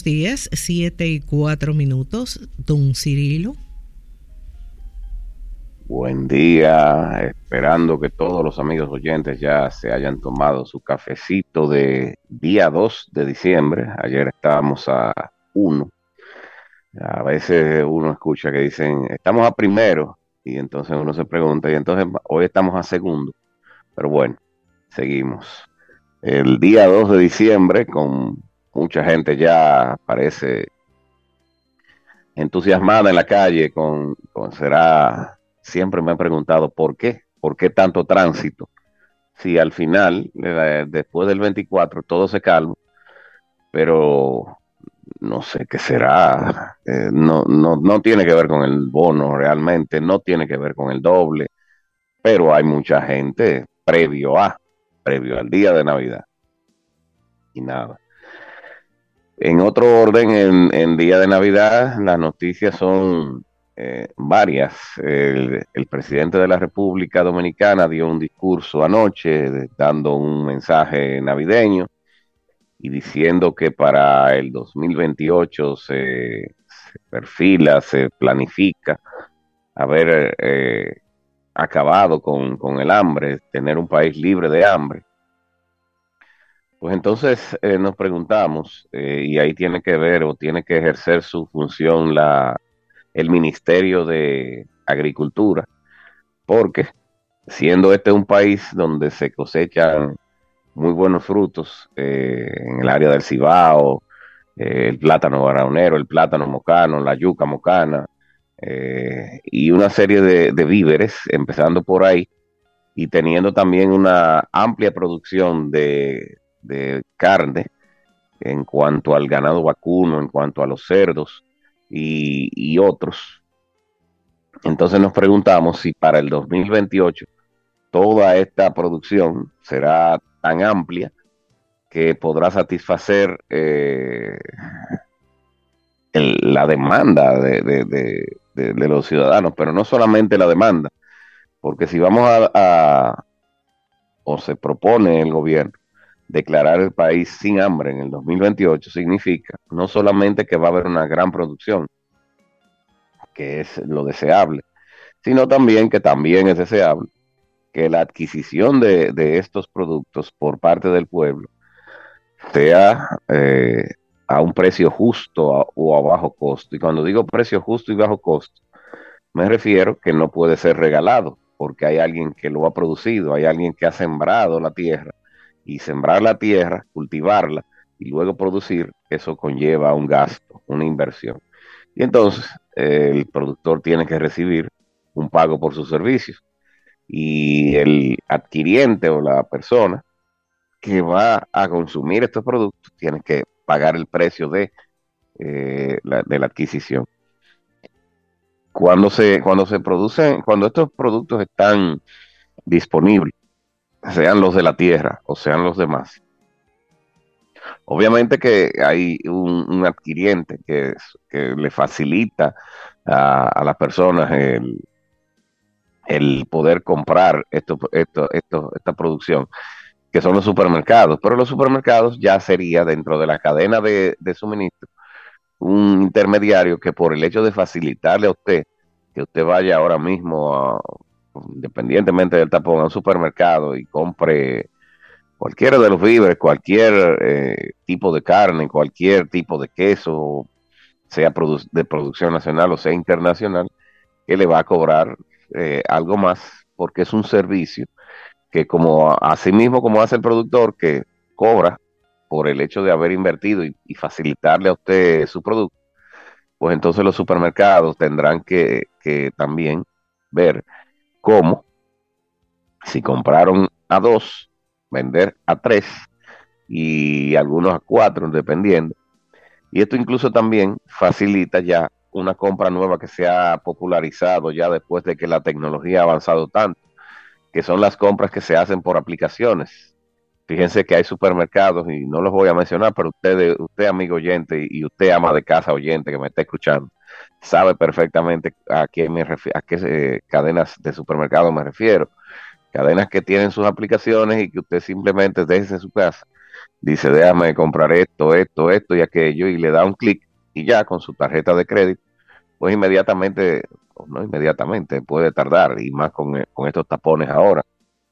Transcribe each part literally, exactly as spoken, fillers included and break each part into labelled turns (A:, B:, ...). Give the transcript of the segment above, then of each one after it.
A: Días, siete y cuatro minutos, don Cirilo.
B: Buen día, esperando que todos los amigos oyentes ya se hayan tomado su cafecito de día dos de diciembre. Ayer estábamos a uno. A veces uno escucha que dicen, estamos a primero, y entonces uno se pregunta, y entonces hoy estamos a segundo. Pero bueno, seguimos. El día dos de diciembre, con mucha gente ya parece entusiasmada en la calle, con, con será, siempre me he preguntado por qué, por qué tanto tránsito. Si al final, eh, después del veinticuatro, todo se calma, pero no sé qué será. Eh, no, no, no tiene que ver con el bono realmente, no tiene que ver con el doble, pero hay mucha gente previo a, previo al día de Navidad y nada. En otro orden, en, en día de Navidad, las noticias son eh, varias. El, el presidente de la República Dominicana dio un discurso anoche de- dando un mensaje navideño y diciendo que para el dos mil veintiocho se, se perfila, se planifica haber eh, acabado con, con el hambre, tener un país libre de hambre. Pues entonces eh, nos preguntamos, eh, y ahí tiene que ver o tiene que ejercer su función la, el Ministerio de Agricultura, porque siendo este un país donde se cosechan muy buenos frutos eh, en el área del Cibao, eh, el plátano barahonero, el plátano mocano, la yuca mocana, eh, y una serie de, de víveres, empezando por ahí, y teniendo también una amplia producción de, de carne en cuanto al ganado vacuno, en cuanto a los cerdos y, y otros. Entonces nos preguntamos si para el dos mil veintiocho toda esta producción será tan amplia que podrá satisfacer eh, el, la demanda de, de, de, de, de los ciudadanos, pero no solamente la demanda, porque si vamos a, a o se propone el gobierno declarar el país sin hambre en el dos mil veintiocho, significa no solamente que va a haber una gran producción, que es lo deseable, sino también que también es deseable que la adquisición de, de estos productos por parte del pueblo sea eh, a un precio justo a, o a bajo costo. Y cuando digo precio justo y bajo costo, me refiero que no puede ser regalado, porque hay alguien que lo ha producido, hay alguien que ha sembrado la tierra, y sembrar la tierra, cultivarla y luego producir, eso conlleva un gasto, una inversión. Y entonces eh, el productor tiene que recibir un pago por sus servicios y el adquiriente o la persona que va a consumir estos productos tiene que pagar el precio de, eh, la, de la adquisición. Cuando se, cuando se producen, cuando estos productos están disponibles, sean los de la tierra o sean los demás, obviamente que hay un, un adquiriente que, que, le facilita a, a las personas el, el, poder comprar esto, esto, esto, esta producción, que son los supermercados, pero los supermercados ya sería dentro de la cadena de, de suministro un intermediario que por el hecho de facilitarle a usted, que usted vaya ahora mismo, a, independientemente del tapón, a un supermercado y compre cualquiera de los víveres, cualquier eh, tipo de carne, cualquier tipo de queso, sea produ de producción nacional o sea internacional, que le va a cobrar eh, algo más porque es un servicio que como así mismo como hace el productor que cobra por el hecho de haber invertido y, y facilitarle a usted su producto, pues entonces los supermercados tendrán que, que también ver cómo, si compraron a dos, vender a tres y algunos a cuatro, dependiendo. Y esto incluso también facilita ya una compra nueva que se ha popularizado ya después de que la tecnología ha avanzado tanto, que son las compras que se hacen por aplicaciones. Fíjense que hay supermercados, y no los voy a mencionar, pero usted, usted amigo oyente, y usted ama de casa oyente que me está escuchando, sabe perfectamente a qué, me refiero, a qué eh, cadenas de supermercado me refiero. Cadenas que tienen sus aplicaciones y que usted simplemente desde su casa dice, déjame comprar esto, esto, esto y aquello, y le da un clic y ya con su tarjeta de crédito, pues inmediatamente, o no inmediatamente, puede tardar, y más con, con estos tapones ahora.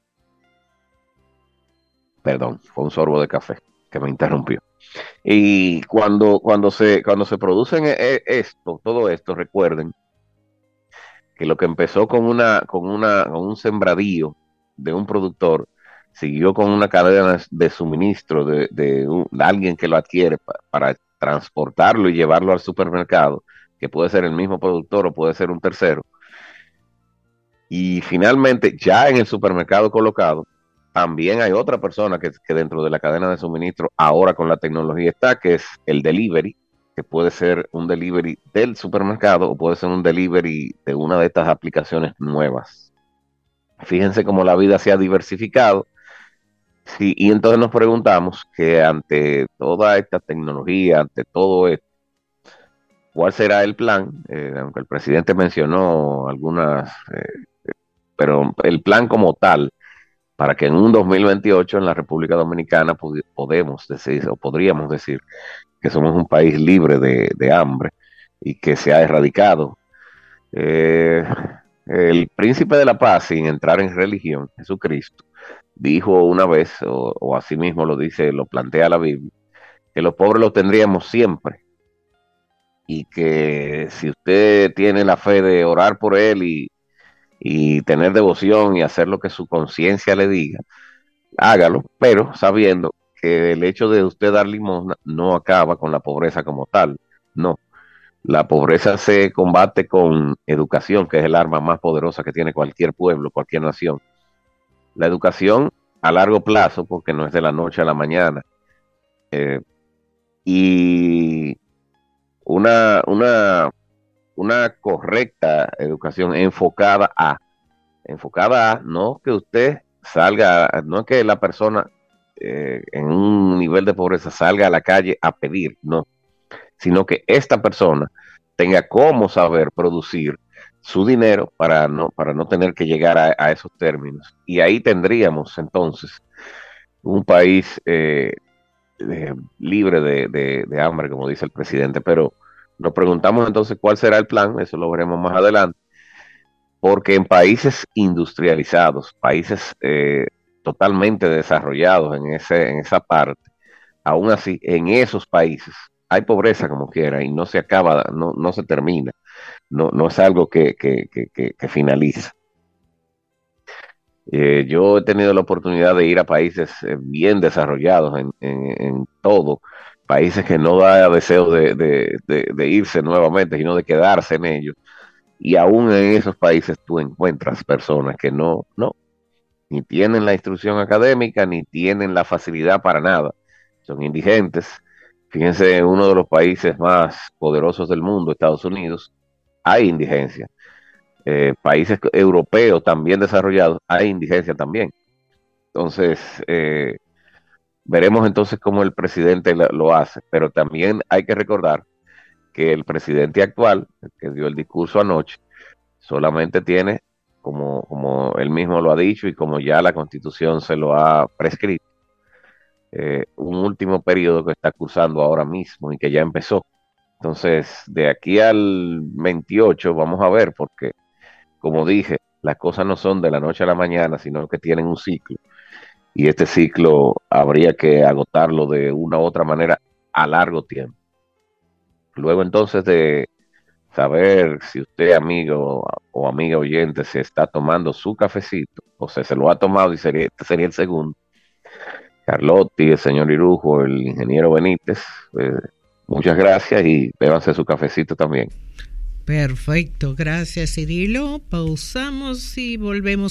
B: Perdón, fue un sorbo de café que me interrumpió. Y cuando, cuando se, cuando se producen eh, esto, todo esto, recuerden que lo que empezó con una, con una, con un sembradío de un productor, siguió con una cadena de, de suministro de, de, un, de, alguien que lo adquiere pa, para transportarlo y llevarlo al supermercado, que puede ser el mismo productor o puede ser un tercero. Y finalmente, ya en el supermercado colocado, también hay otra persona que, que dentro de la cadena de suministro, ahora con la tecnología está, que es el delivery, que puede ser un delivery del supermercado o puede ser un delivery de una de estas aplicaciones nuevas. Fíjense cómo la vida se ha diversificado. Sí, y entonces nos preguntamos que ante toda esta tecnología, ante todo esto, ¿cuál será el plan? Eh, aunque el presidente mencionó algunas, eh, pero el plan como tal, para que en un dos mil veintiocho en la República Dominicana pod- podemos decir, o podríamos decir, que somos un país libre de, de hambre y que se ha erradicado. Eh, el príncipe de la paz, sin entrar en religión, Jesucristo, dijo una vez, o, o así mismo lo dice, lo plantea la Biblia, que los pobres los tendríamos siempre y que si usted tiene la fe de orar por él y, y tener devoción y hacer lo que su conciencia le diga, hágalo, pero sabiendo que el hecho de usted dar limosna no acaba con la pobreza como tal, no. La pobreza se combate con educación, que es el arma más poderosa que tiene cualquier pueblo, cualquier nación. La educación a largo plazo, porque no es de la noche a la mañana, eh, y una, una, una correcta educación enfocada a, enfocada a, no que usted salga, no que la persona eh, en un nivel de pobreza salga a la calle a pedir, no, sino que esta persona tenga cómo saber producir su dinero para no, para no tener que llegar a, a esos términos. Y ahí tendríamos entonces un país eh, eh, libre de, de, de hambre, como dice el presidente. Pero nos preguntamos entonces cuál será el plan, eso lo veremos más adelante, porque en países industrializados, países eh, totalmente desarrollados en, ese, en esa parte, aún así, en esos países hay pobreza como quiera y no se acaba, no, no se termina, no, no es algo que, que, que, que, que finaliza. Eh, yo he tenido la oportunidad de ir a países eh, bien desarrollados en, en, en, todo, países que no da deseo de, de, de, de irse nuevamente, sino de quedarse en ellos. Y aún en esos países tú encuentras personas que no, no, ni tienen la instrucción académica, ni tienen la facilidad para nada. Son indigentes. Fíjense, en uno de los países más poderosos del mundo, Estados Unidos, hay indigencia. Eh, países europeos también desarrollados, hay indigencia también. Entonces, eh, veremos entonces cómo el presidente lo, lo hace, pero también hay que recordar que el presidente actual, el que dio el discurso anoche, solamente tiene, como, como él mismo lo ha dicho y como ya la Constitución se lo ha prescrito, eh, un último periodo que está cursando ahora mismo y que ya empezó. Entonces, de aquí al veintiocho vamos a ver, porque, como dije, las cosas no son de la noche a la mañana, sino que tienen un ciclo. Y este ciclo habría que agotarlo de una u otra manera a largo tiempo. Luego entonces de saber si usted, amigo o amiga oyente, se está tomando su cafecito, o sea, se lo ha tomado y sería, este sería el segundo. Carlotti, el señor Irujo, el ingeniero Benítez, eh, muchas gracias y bébanse su cafecito también.
A: Perfecto, gracias Cirilo. Pausamos y volvemos.